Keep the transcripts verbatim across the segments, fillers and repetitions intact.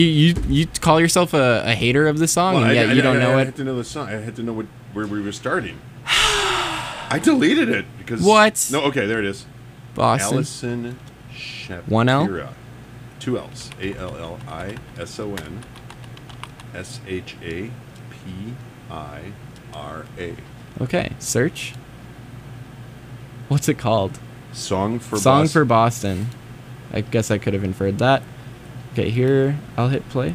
You you, you call yourself a, a hater of the song, Well, and I, yet I, you don't I, know I it. had to know the song. I had to know what, where we were starting. I deleted it because What? No, okay, there it is. Boston. Allison Shapira. One L? Two L's. A L L I S O N S H A P I R A. Okay, search. What's it called? Song for Song Boston. for Boston. I guess I could have inferred that. Okay, here, I'll hit play.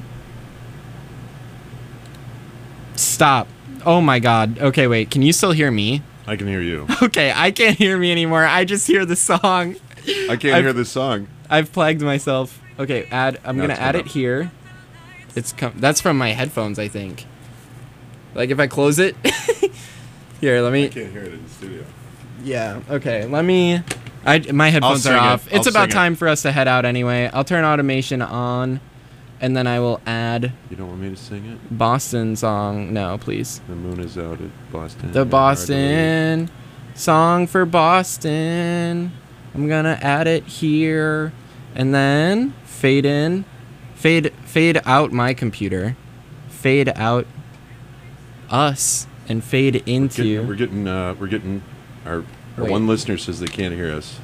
Stop. Oh my god. Okay, wait, can you still hear me? I can hear you. Okay, I can't hear me anymore. I just hear the song. I can't I've, hear the song. I've plagued myself. Okay, add. I'm Now gonna it's add come it up. here. It's com That's from my headphones, I think. Like if I close it. Here, let I me. can't hear it in the studio. Yeah. Okay. Let me. I my headphones sing are it. off. It's I'll about sing it. time for us to head out anyway. I'll turn automation on, and then I will add You don't want me to sing it? Boston song. No, please. The moon is out at Boston. The and hard to Boston song for Boston. I'm gonna add it here, and then fade in, fade fade out my computer, fade out us, and fade into. Getting, we're getting, uh, we're getting, our, our Wait. one listener says they can't hear us.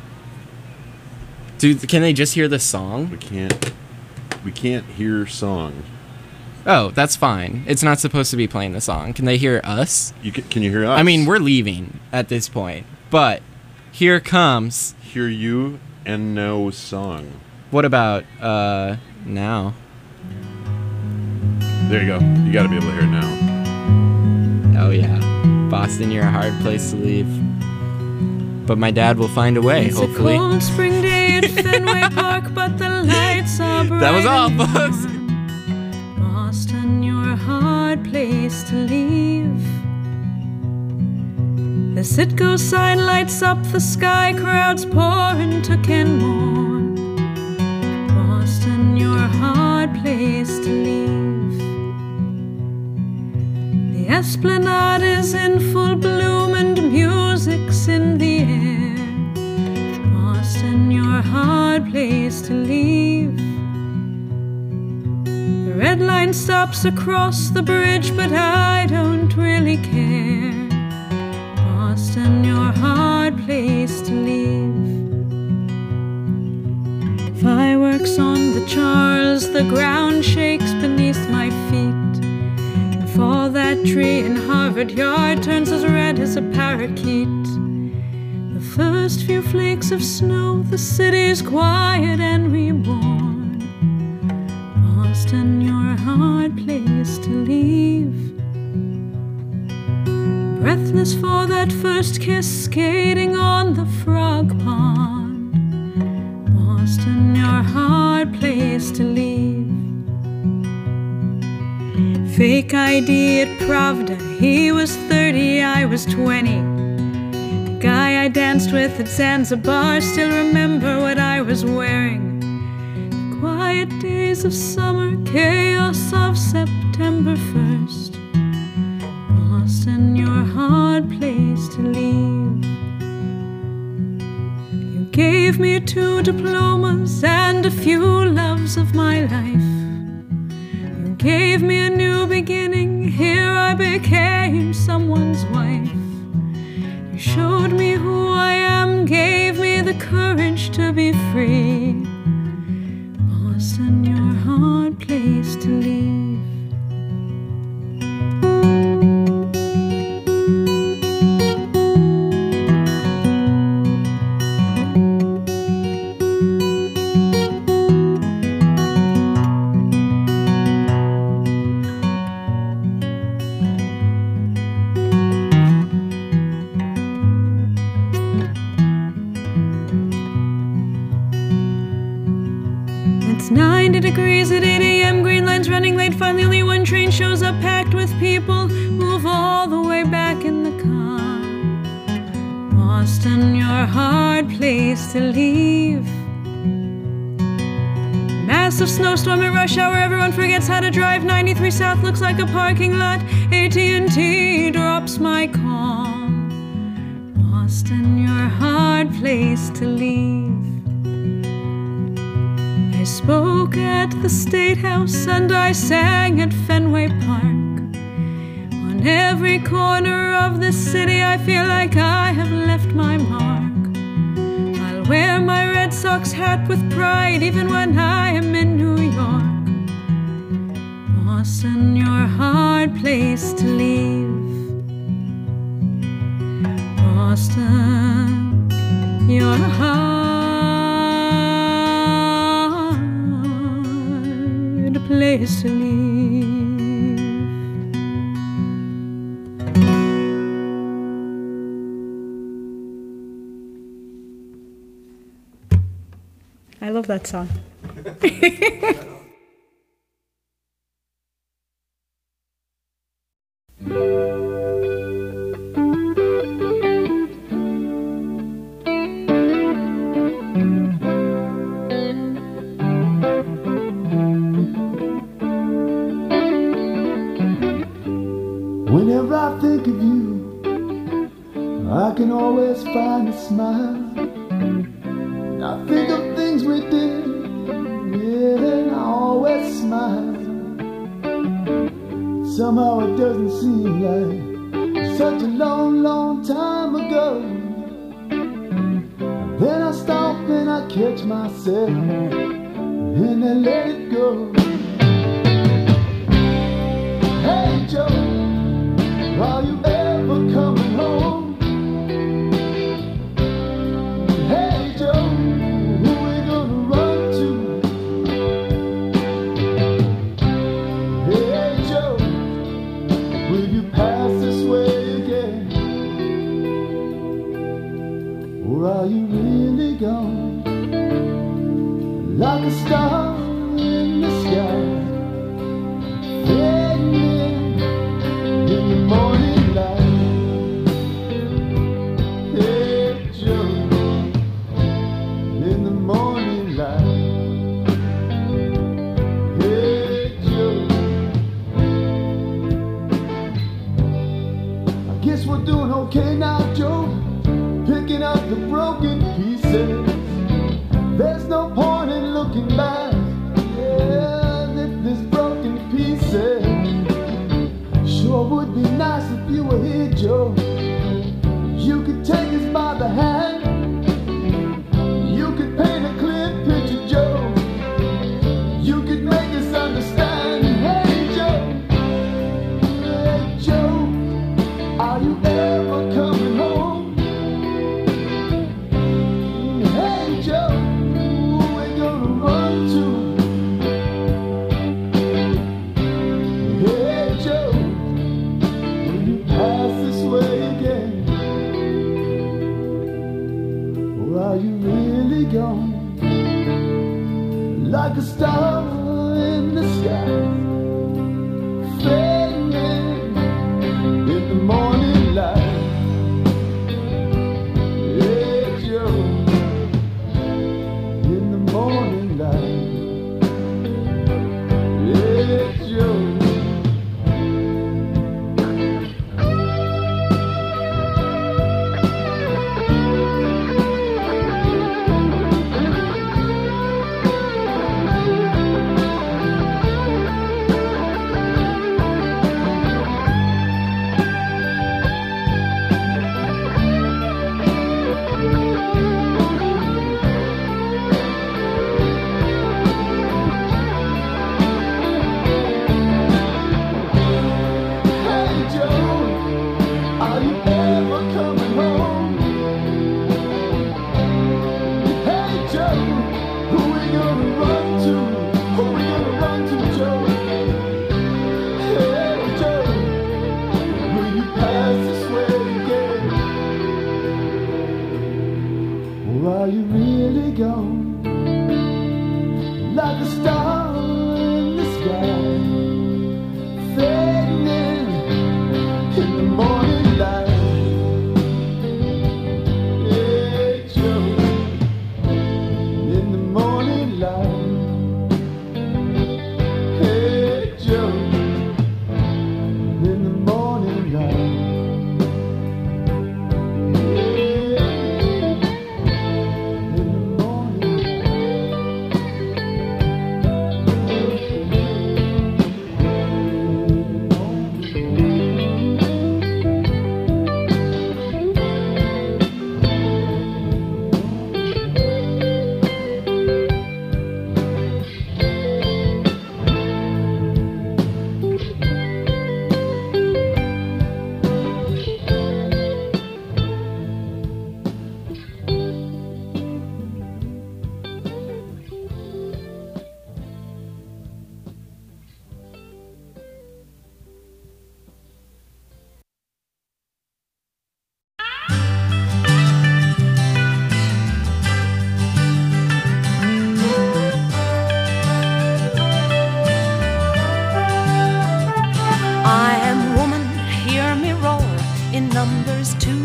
Dude, can they just hear the song? We can't, we can't hear song. Oh, that's fine. It's not supposed to be playing the song. Can they hear us? You can, can you hear us? I mean, we're leaving at this point, but here comes. Hear you and no song. What about uh now? There you go. You got to be able to hear it now. Oh yeah, Boston, you're a hard place to leave. But my dad will find a way, It's hopefully. a cold spring day at Fenway Park, but the lights are bright. That was all, and folks. warm. Boston, you're a hard place to leave. The Citgo sign lights up the sky, crowds pour into Kenmore. Boston, you're a hard place to leave. The Esplanade is in full bloom and music's in the air. Boston, you're a hard place to leave. The red line stops across the bridge, but I don't really care. Boston, you're a hard place to leave. Fireworks on the Charles, the ground shakes beneath my feet. And for that tree in Harvard Yard turns as red as a parakeet. The first few flakes of snow, the city's quiet and reborn. Boston, you're a hard place to leave. Breathless for that first kiss, skating on the frog pond. Boston, you're a hard place to leave. Fake I D at Pravda, he was thirty, I was twenty. The guy I danced with at Zanzibar still remember what I was wearing. The quiet days of summer, chaos of September first. Boston, you're a hard place to leave. You gave me two diplomas and a few loves of my life. You gave me a new beginning, here I became someone's wife. You showed me who I am, gave me the courage to be free. Boston, you're a hard place to leave. It's ninety degrees at eight A M Green line's running late. Finally only one train shows up packed with people. Move all the way back in the car. Boston, you're a hard place to leave. Massive snowstorm at rush hour, everyone forgets how to drive. ninety-three South looks like a parking lot. A T and T drops my call. Boston, you're a hard place to leave. I spoke at the State House and I sang at Fenway Park. On every corner of the city I feel like I have left my mark. I'll wear my Red Sox hat with pride even when I am in New York. Boston, you're a hard place to leave. Boston, you're a hard place to leave. I love that song. Whenever I think of you, I can always find a smile. I think of things we did, yeah, and I always smile. Somehow it doesn't seem like such a long, long time ago. Then I stop and I catch myself, and I let it go. Hey Joe, are you ever coming home? Hey Joe, who we gonna run to? Hey Joe, will you pass this way again? Or are you really gone? Like a star in the sky,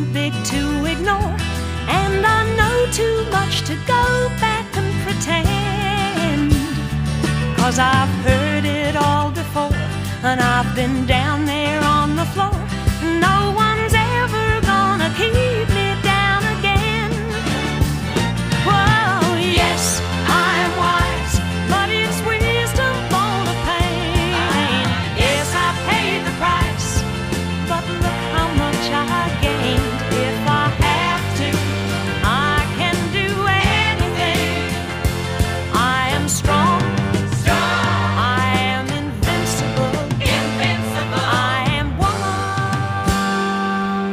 too big to ignore, and I know too much to go back and pretend. 'Cause I've heard it all before, and I've been down there on the floor. No one's ever gonna keep me down again. Whoa, yes, I am wise, but it's wisdom born of pain. Yes, I paid the price, but look how much I gained. If I have to, I can do anything. I am strong. I am invincible. Invincible. I am woman.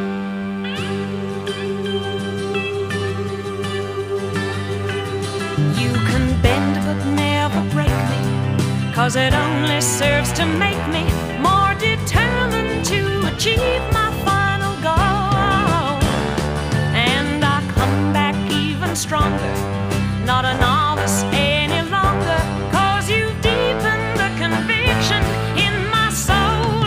You can bend but never break me, 'cause it only serves to make me more determined to achieve my final goal. And I come back even stronger, not a novice any longer, 'cause you've deepened the conviction in my soul.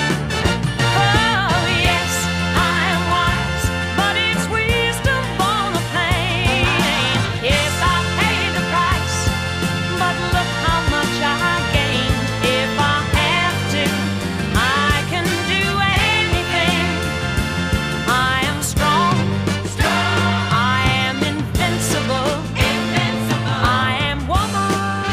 Oh yes, I am wise, but it's wisdom born of pain. Yes, I paid the price, but look how much I gained. If I have to, I can do anything. I am strong. I am invincible. Invincible. I am woman.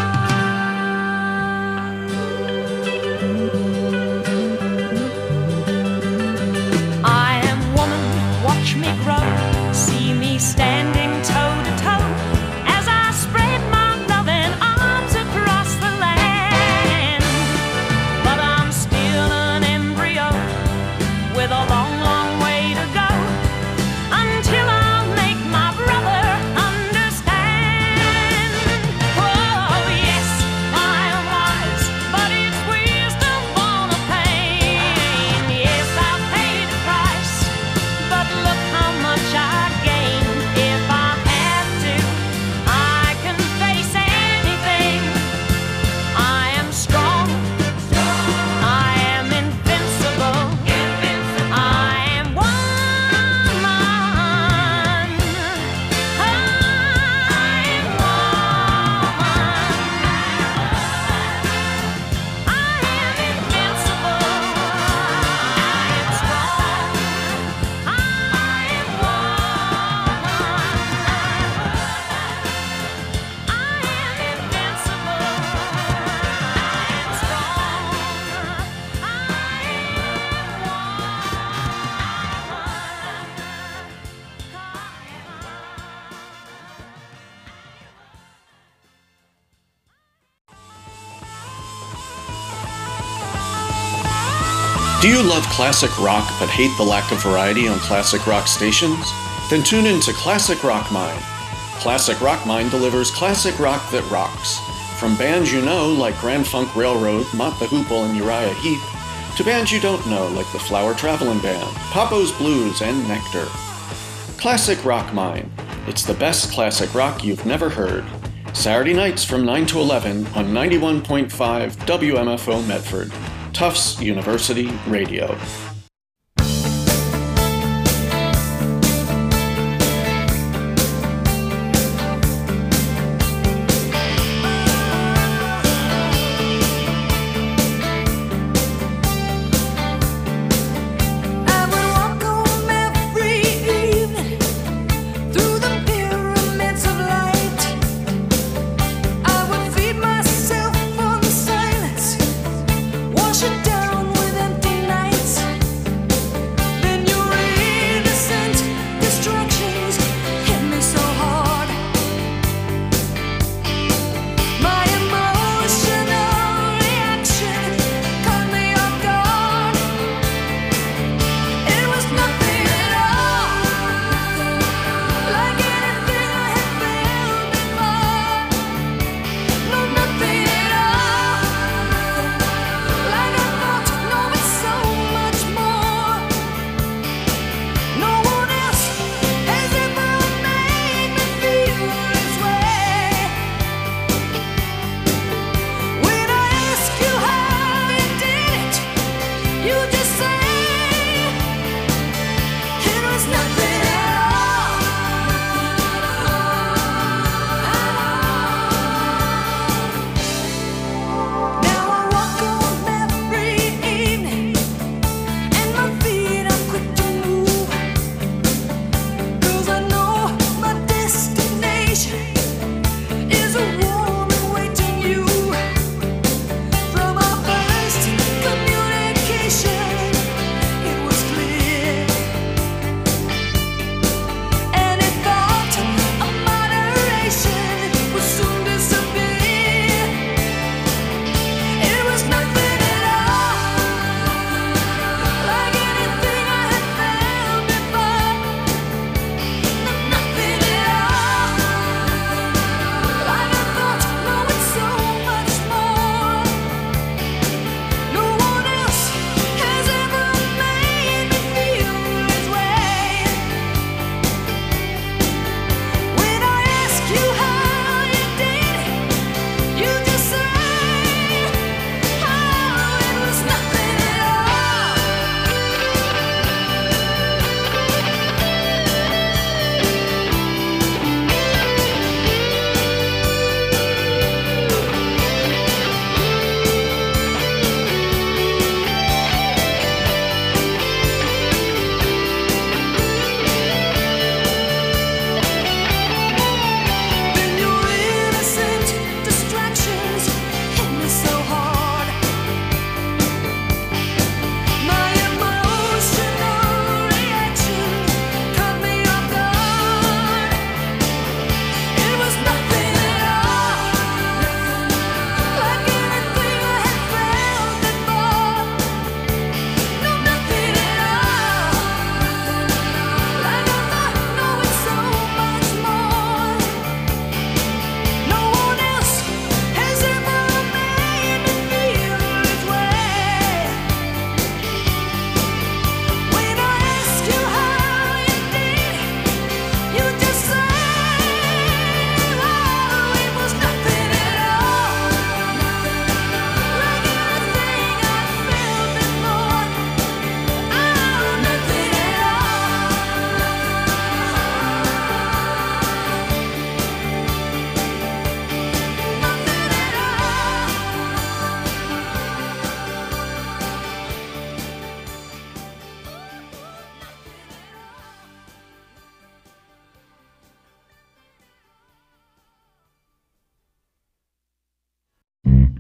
I am woman. Watch me grow. See me standing toe to toe as I spread my loving arms across the land. But I'm still an embryo with a long, long way to go until I'll make my brother understand. Oh yes, I am wise, but it's wisdom born of pain. Yes, I paid the price, but look how much I gained. If I have to, I can face anything. I am strong. I am invincible. I am woman. I am woman. I am invincible. I am strong. I am woman. I am invincible. I am strong. Do you love classic rock but hate the lack of variety on classic rock stations? Then tune in to Classic Rock Mine. Classic Rock Mine delivers classic rock that rocks. From bands you know like Grand Funk Railroad, Mott the Hoople, and Uriah Heep, to bands you don't know like the Flower Traveling Band, Papo's Blues, and Nectar. Classic Rock Mine. It's the best classic rock you've never heard. Saturday nights from nine to eleven on ninety-one point five W M F O Medford. Tufts University Radio. I would walk home every evening through the pyramids of light. I would feed myself on the silence, wash it down with empty nights.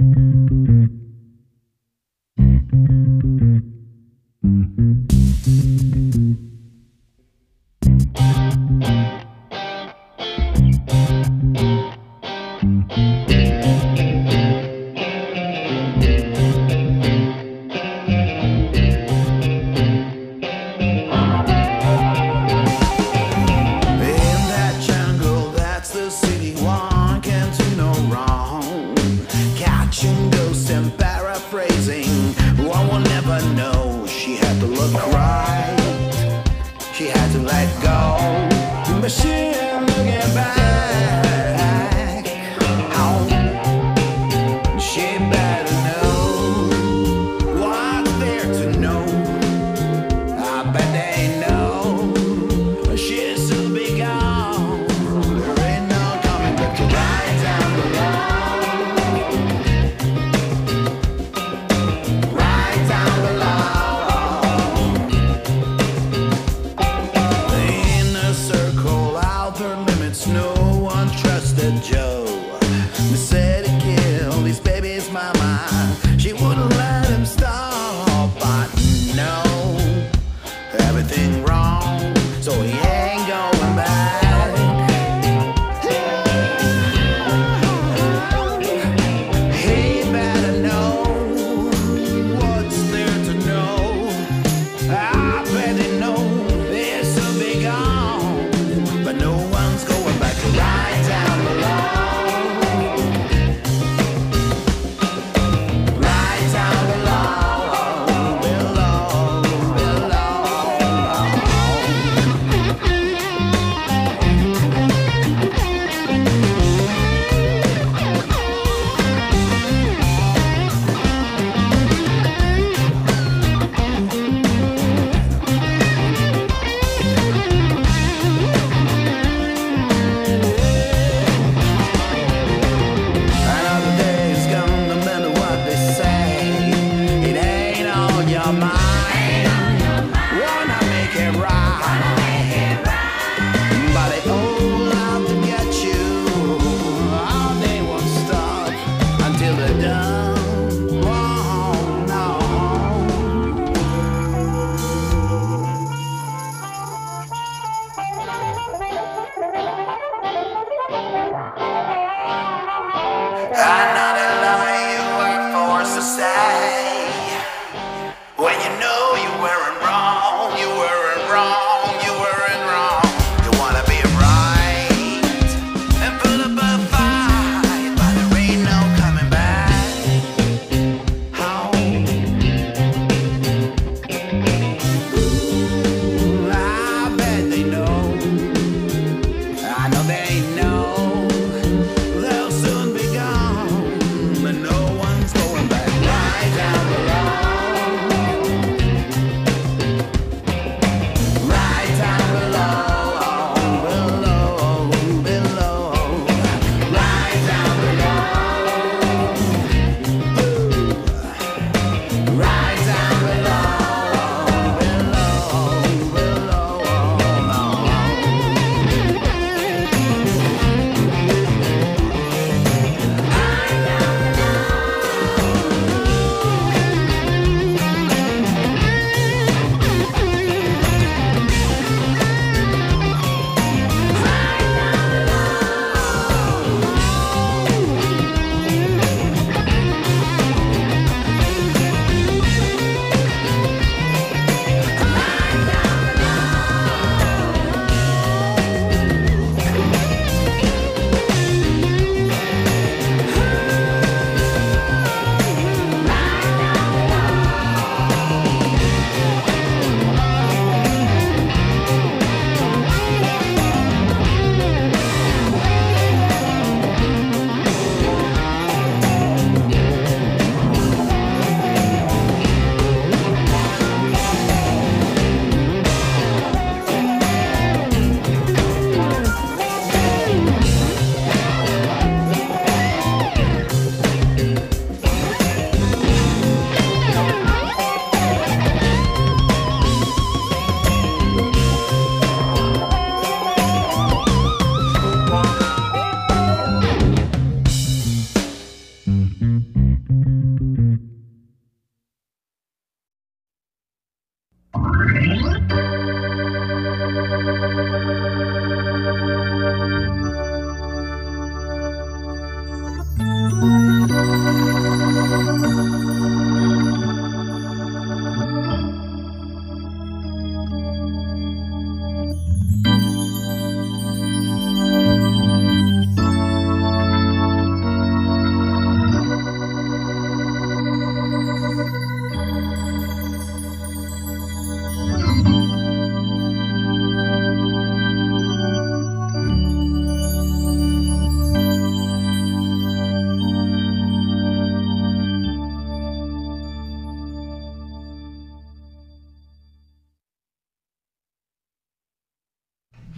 I know the lie you were forced to say when you know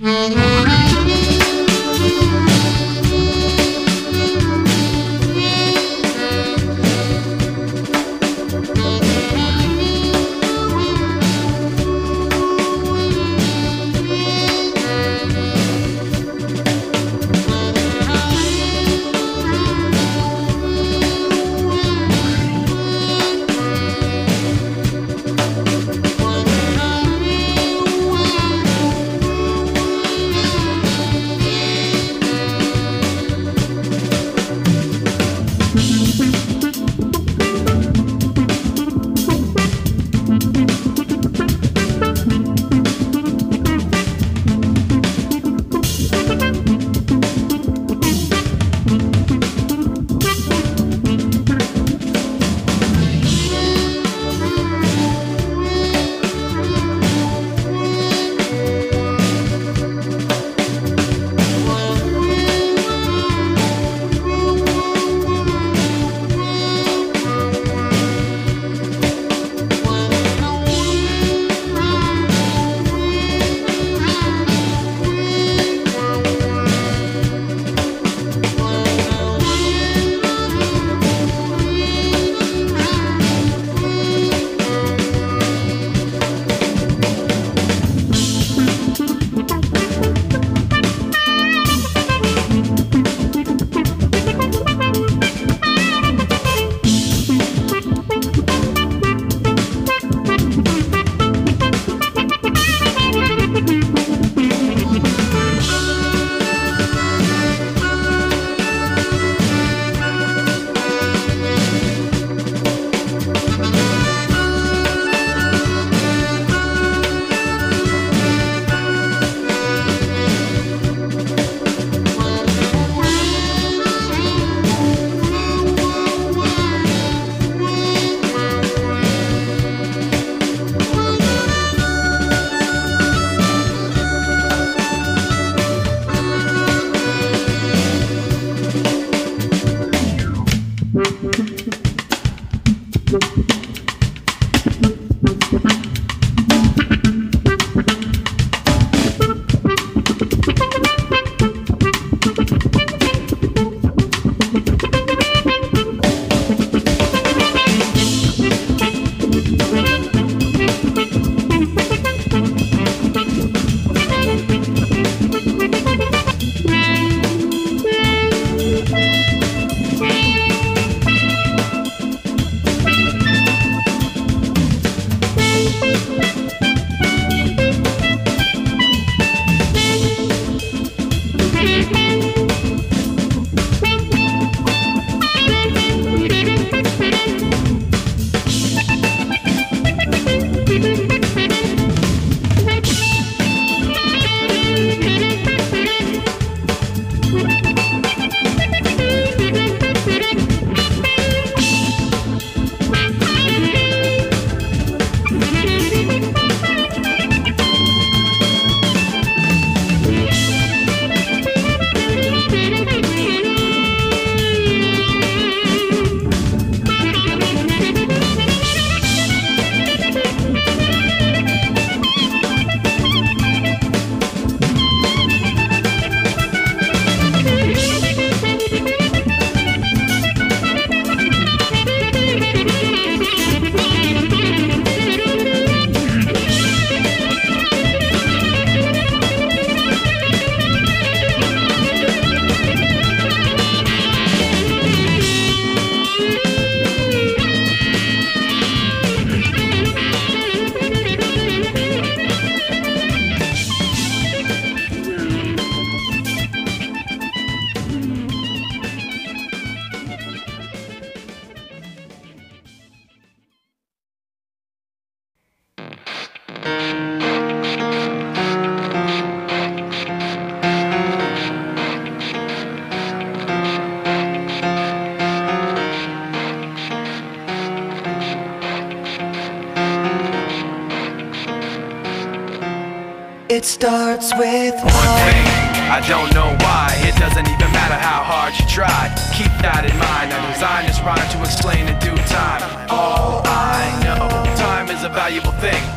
It starts with one thing. I don't know why. It doesn't even matter how hard you try. Keep that in mind. I designed this rhyme to explain in due time. All I know, time is a valuable thing. Watch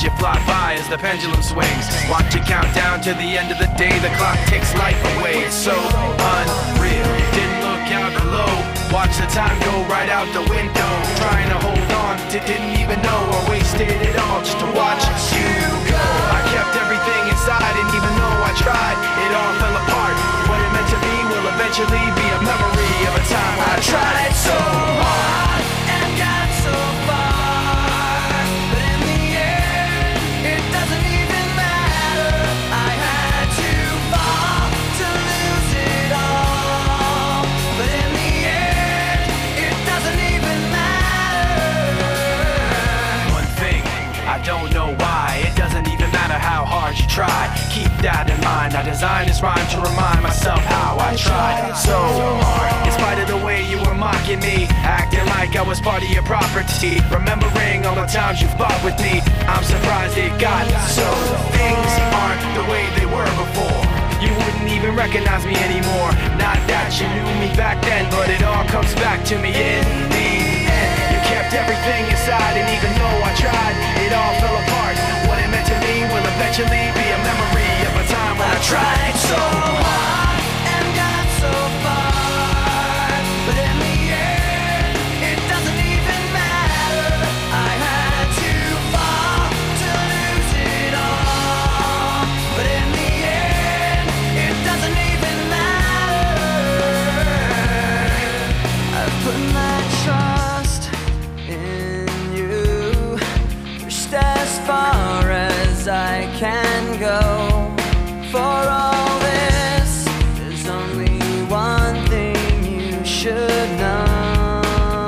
you fly by as the pendulum swings. Watch it count down to the end of the day. The clock takes life away. It's so unreal. Didn't look out below. Watch the time go right out the window. Trying to hold on to didn't even know I wasted it all just to watch you go. I kept everything inside, and even though I tried, it all fell apart. What it meant to be will eventually be a memory of a time when I tried so hard and got so far, but in the end, it doesn't even matter. I had to fall to lose it all, but in the end, it doesn't even matter. One thing, I don't know why, it doesn't even matter how hard you try. Keep that in mind. I designed this rhyme to remind myself how I tried so hard. In spite of the way you were mocking me, acting like I was part of your property, remembering all the times you fought with me, I'm surprised it got so. Things aren't the way they were before. You wouldn't even recognize me anymore. Not that you knew me back then, but it all comes back to me in the end. You kept everything inside, and even though I tried, it all fell apart. What it meant to me will eventually be a memory of a time when I tried so hard and got so far, but in the end, it doesn't even matter. I had to fall to lose it all, but in the end, it doesn't even matter. I've put my trust in you, pushed as far as I can go. For all this, there's only one thing you should know.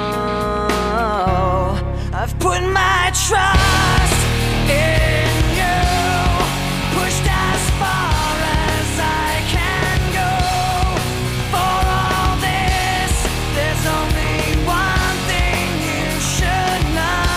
I've put my trust in you, pushed as far as I can go. For all this, there's only one thing you should know.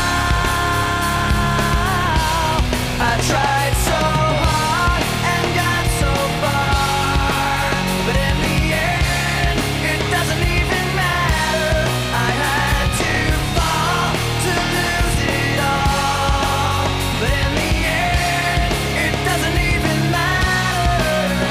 I tried so hard and got so far, but in the end, it doesn't even matter. I had to fall to lose it all, but in the end, it doesn't even matter.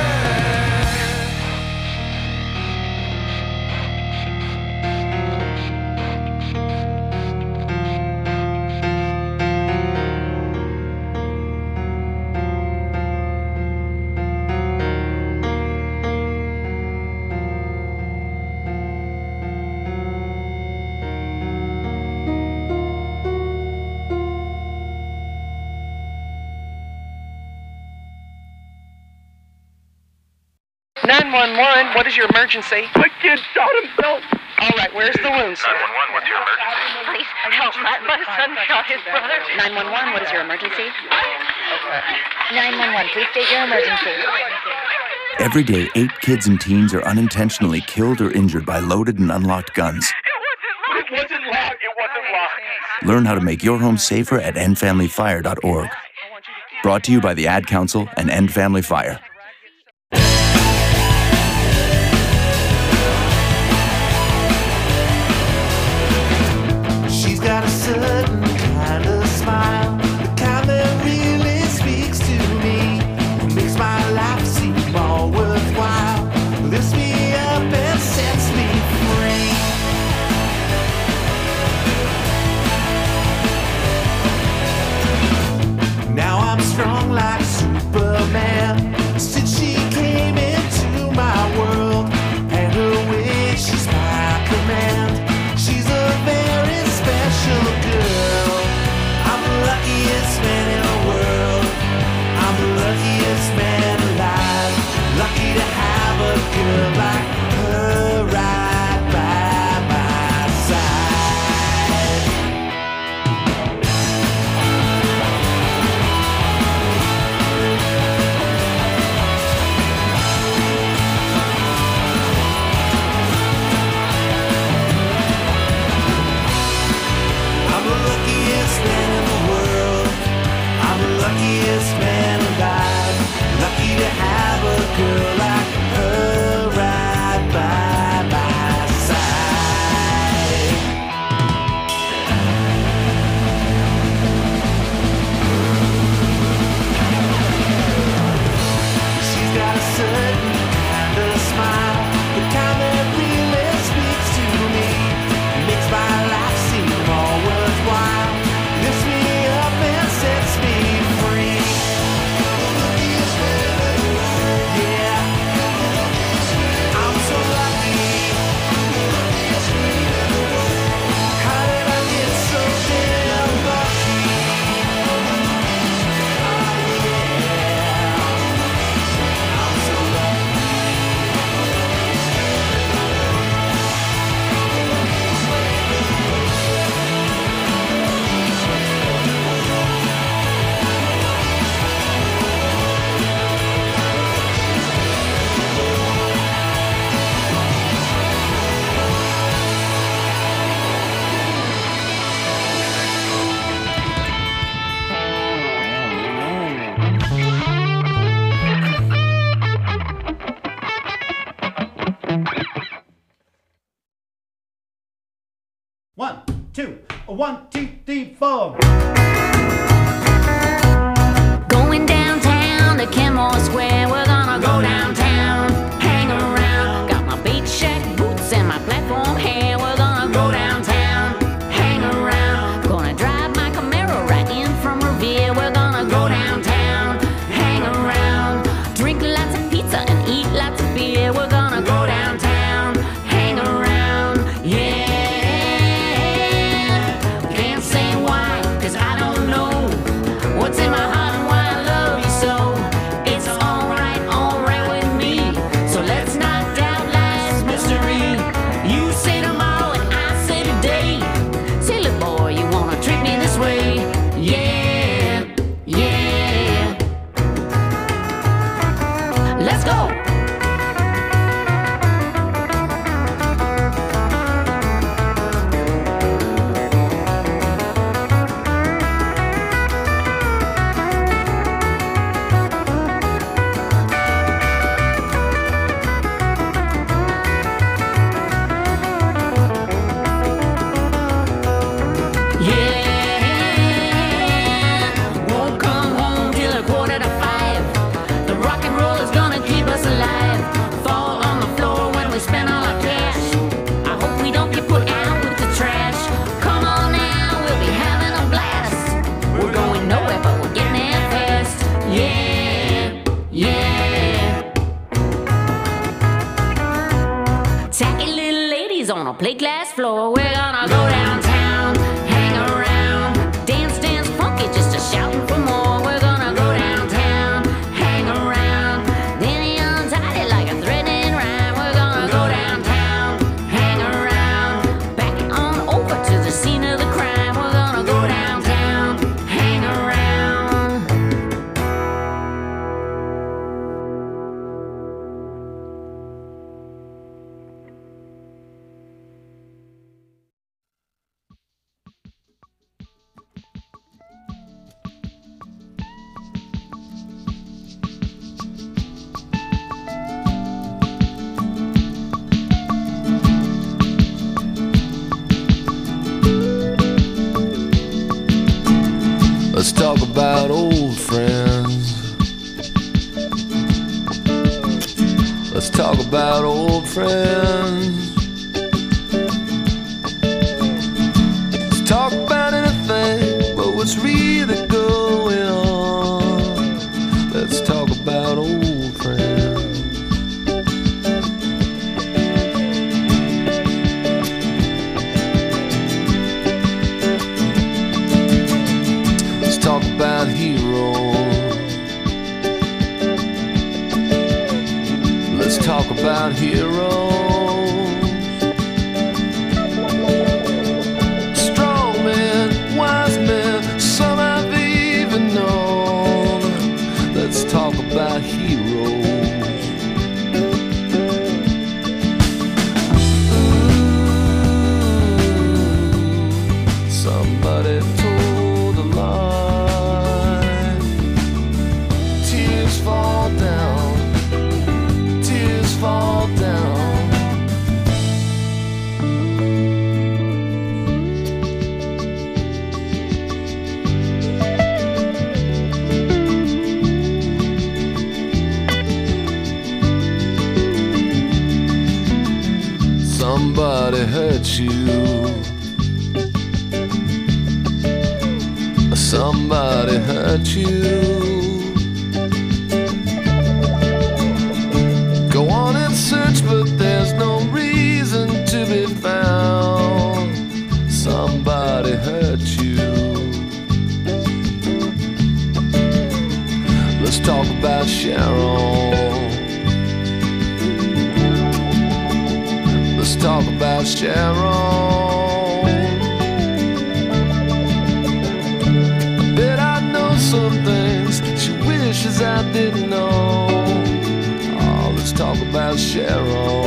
nine one one, what is your emergency? My kid shot himself. All right, where's the wound, sir? nine one one, what's your emergency? Please help. My, my son shot his brother. nine one one, what is your emergency? Okay. nine one one, please state your emergency. Every day, eight kids and teens are unintentionally killed or injured by loaded and unlocked guns. It wasn't locked. It wasn't locked. Learn how to make your home safer at end family fire dot org. Brought to you by the Ad Council and End Family Fire. She's got a certain kind of smile, the kind that really speaks to me, makes my life seem all worthwhile, lifts me up and sets me free. Now I'm strong like Superman, since she came into my world, and her way she's my command. She's a very special girl. One, two, three, four. Going downtown to Kenmore Square. We're gonna go downtown, hang around. Got my beach shack boots and my platform hair. We're gonna go downtown, hang around. Gonna drive my Camaro right in from Revere. We're gonna go downtown, hang around. Drink lots of pizza and eat lots of beer. We're gonna go downtown, hang around. Yeah. Can't say why, 'cause I don't know what's in my heart and why I love you so. It's alright, alright with me. So let's not doubt life's mystery. You say tomorrow and I say today. Say, look boy, you wanna treat me this way? Yeah, yeah. Let's go. Yeah, won't come home till a quarter to five. The rock and roll is gonna keep us alive. Fall on the floor when we spend all our cash. I hope we don't get put out with the trash. Come on now, we'll be having a blast. We're going nowhere, but we're getting there fast. Yeah, yeah. Tacky little ladies on a plate glass floor. We're gonna go downtown, hang around. Dance, dance, funky, just a shouting for more. We're gonna go downtown, hang around. Then he untied it like a threatening rhyme. We're gonna go downtown, hang around. Back on over to the scene of the crime. We're gonna go downtown, hang around. Let's talk about old friends. Let's talk about old friends. Let's talk about anything but what's really going on. Let's talk about old friends. Let's talk about heroes. Let's talk about heroes. Strong men, wise men, some I've even known. Let's talk about heroes. Ooh, somebody told a lie. Tears fall down. Tears fall down. Somebody hurt you. Somebody hurt you. Go on and search, but there's no reason to be found. Somebody hurt you. Let's talk about Sharon. Let's talk about Sharon. I bet I know some things she wishes I didn't know. Oh, let's talk about Sharon.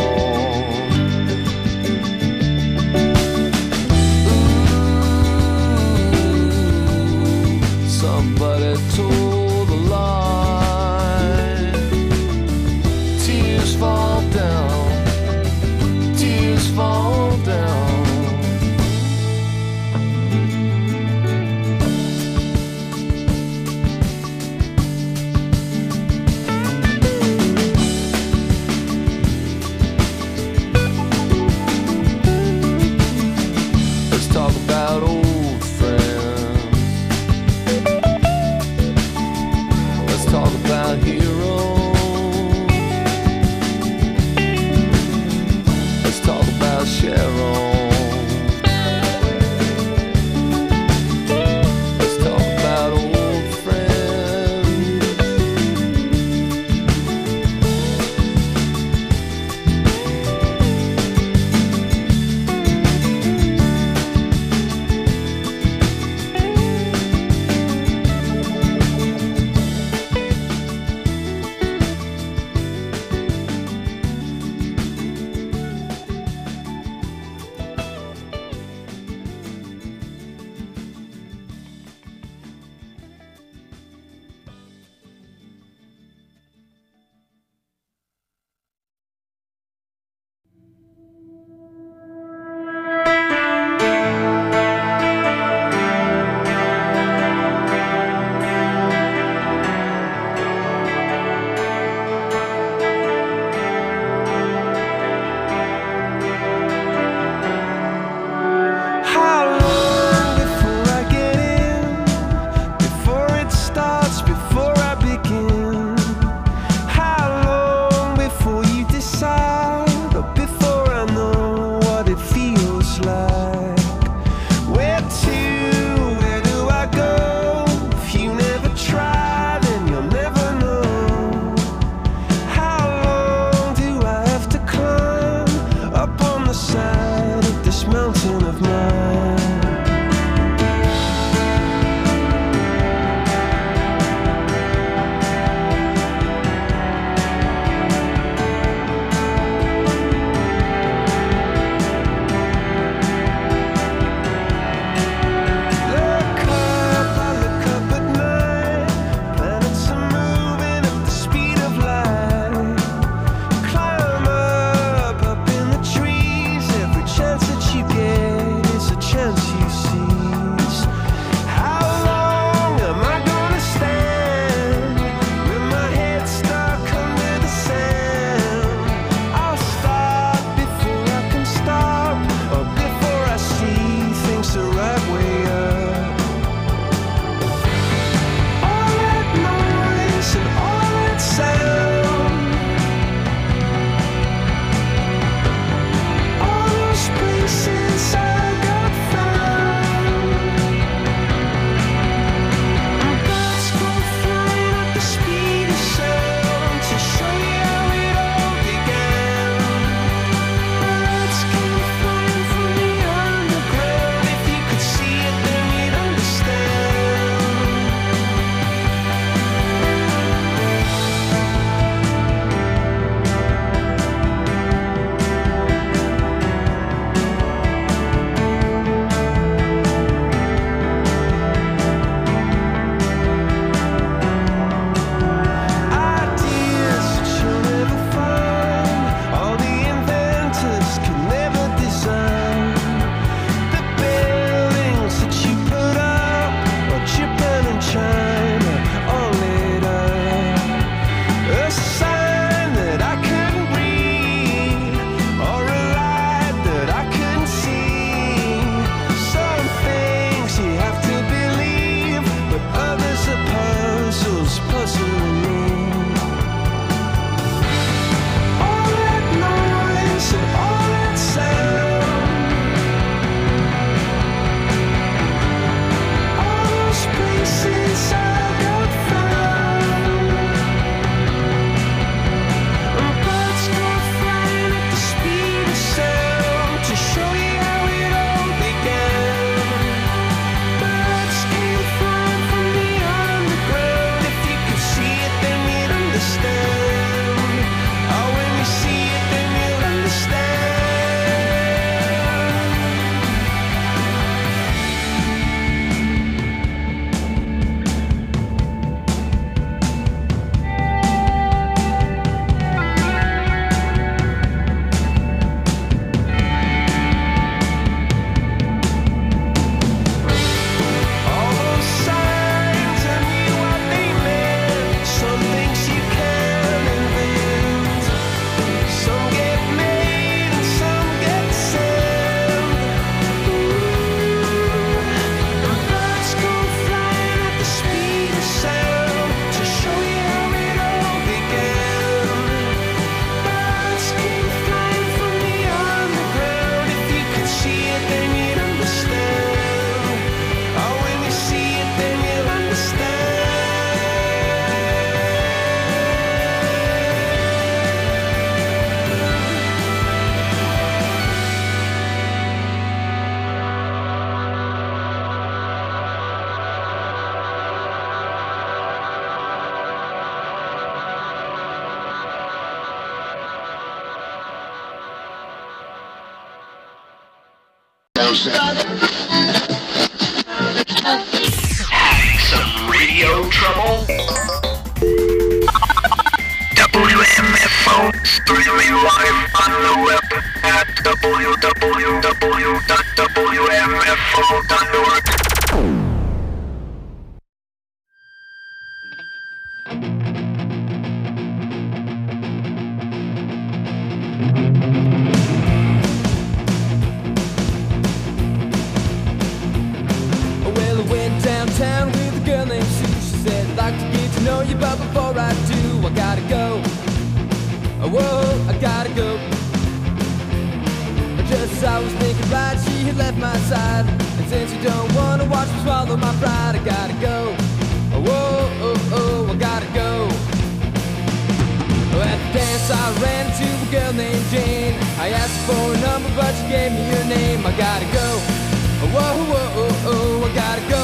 Ooh, somebody told a lie. Tears fall down. Tears fall down. Having some radio trouble? W M F O streaming live on the web at w w w dot w m f o dot org. Well, I went downtown with a girl named Sue. She said, I'd like to get to know you, but before I do, I gotta go. Whoa, I gotta go. Just as I was thinking right, she had left my side. And since you don't wanna watch me swallow my pride, I gotta go. Whoa, oh, oh, I gotta go. At the dance I ran into a girl named Jane. I asked her for a number, but she gave me her name. I gotta go. Whoa, whoa, oh, oh, I gotta go.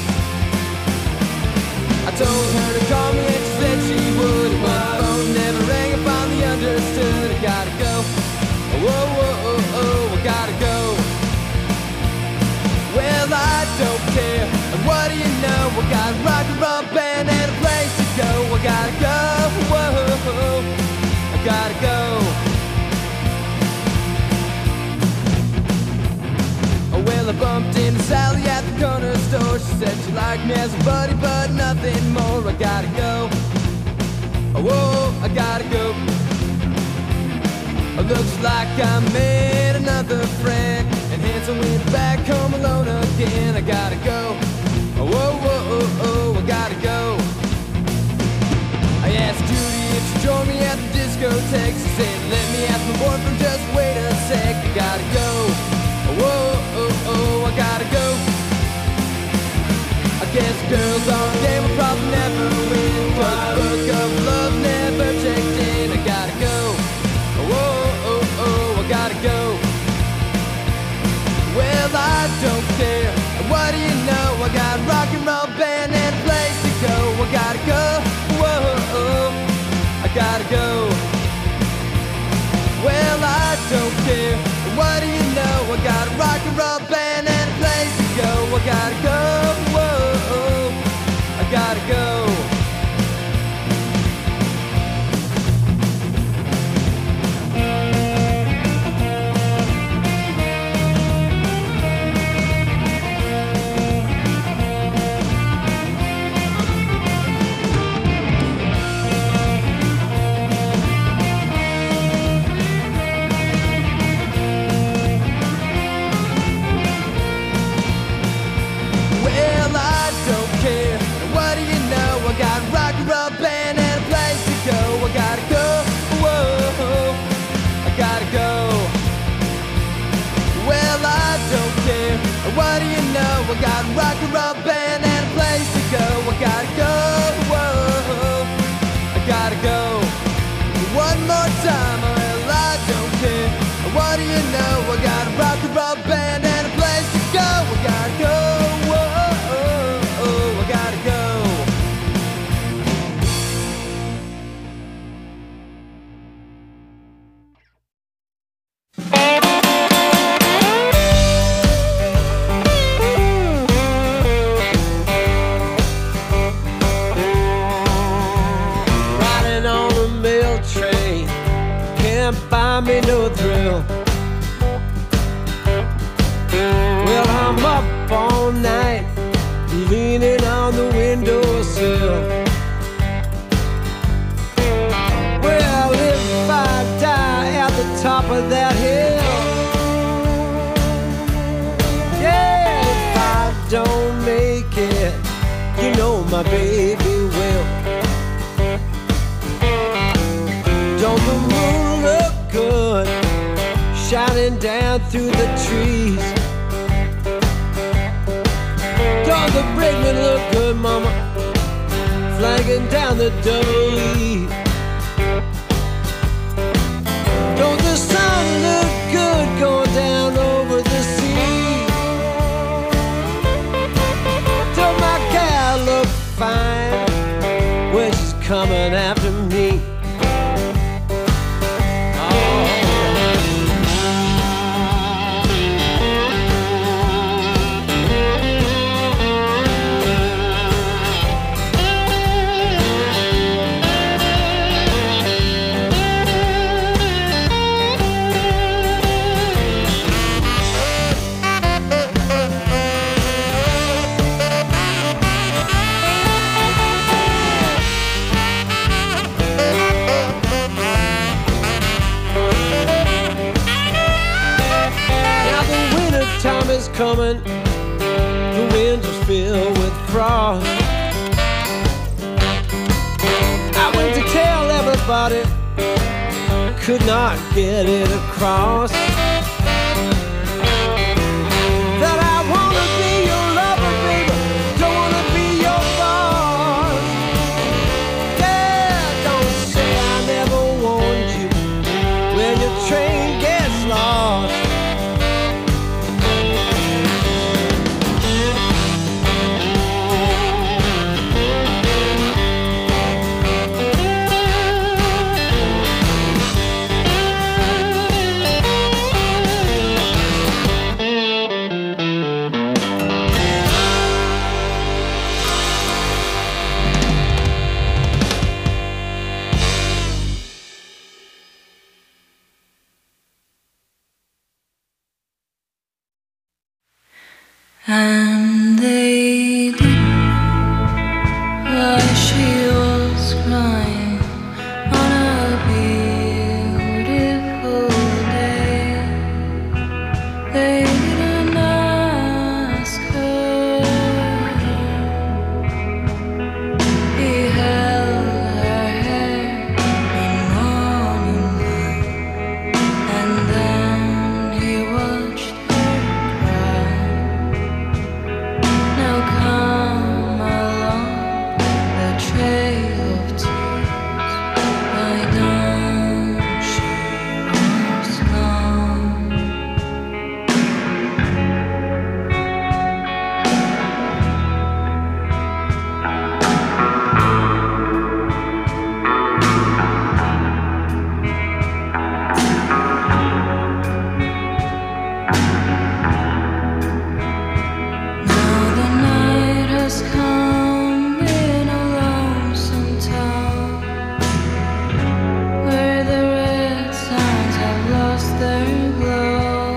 I told her to call me and she said she would. And when the phone never rang, I finally understood. I gotta go. Whoa, whoa, oh, oh, I gotta go. Well, I don't care. And what do you know? I got a rock and roll band and a place to go. I gotta go. Whoa, I gotta go. Well, I bumped into Sally at the corner store. She said she liked me as a buddy, but nothing more. I gotta go. Whoa, I gotta go. Looks like I made another friend, and hence I went back home alone again. I gotta go. Whoa, whoa, oh, oh, I gotta go. I asked Judy if she joined me at the discotheque. She said, let me ask my boyfriend, just wait a sec. I gotta go. Whoa, oh, oh, I gotta go. I guess girls are a game will probably never win, 'cause the book of love never checked in. I gotta go. Whoa, oh, oh, I gotta go. Well, I don't care. What do you know? I got a rock and roll band and a place to go. I gotta go. Whoa, oh, I gotta go. Well, I don't care. What do you know? I got a rock and roll band and a place to go. I gotta go. Whoa, I gotta go. What do you know? I got a rock and roll band and a place to go. I gotta go. Whoa, I gotta go. One more time, well, I don't care. What do you know? I got a rock and roll band and a place to go. I gotta go. Whoa, I gotta go. Buy me no thrill. Well, I'm up all night, leaning on the windowsill. Well, if I die at the top of that hill, yeah, if I don't make it, you know my baby will. Don't the moon look good, shining down through the trees? Don't the brakeman look good, mama, flagging down the double E? Don't the sun look good going down over the sea? Don't my gal look fine when she's coming after me? coming, the winds was filled with frost. I went to tell everybody, could not get it across, that I wanna be your lover, baby, don't wanna be your boss. Yeah, don't say I never warned you when your train gets lost. And they didn't, while she was crying on a beautiful day. They didn't ask her. He held her hair in morning light, and then he watched her cry. Now come along the trail of tears. Why don't you walk along? Now the night has come in a lonesome town, where the red suns have lost their glow,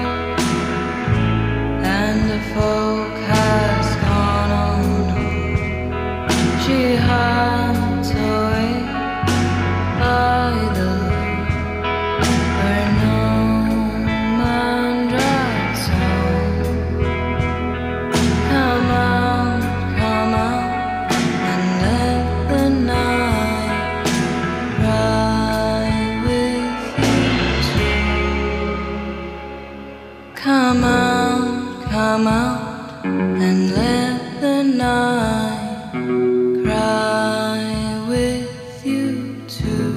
and the folk has gone on home. She hides away by the lake, where no man drives home. Come out, come out, and let the night ride with you too. Come out, come out, and let the night cry with you too.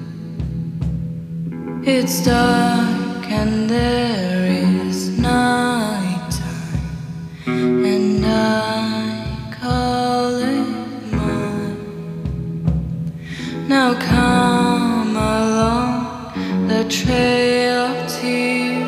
It's dark and there is night time, and I call it mine. Now come along the trail of tears.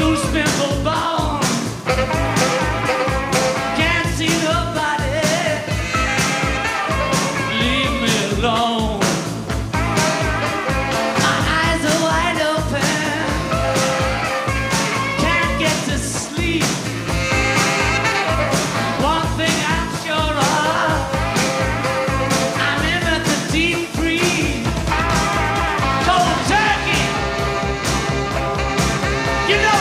loose pimple bone. Can't see nobody. Leave me alone. My eyes are wide open. Can't get to sleep. One thing I'm sure of, I'm in at the deep freeze. Cold turkey. You know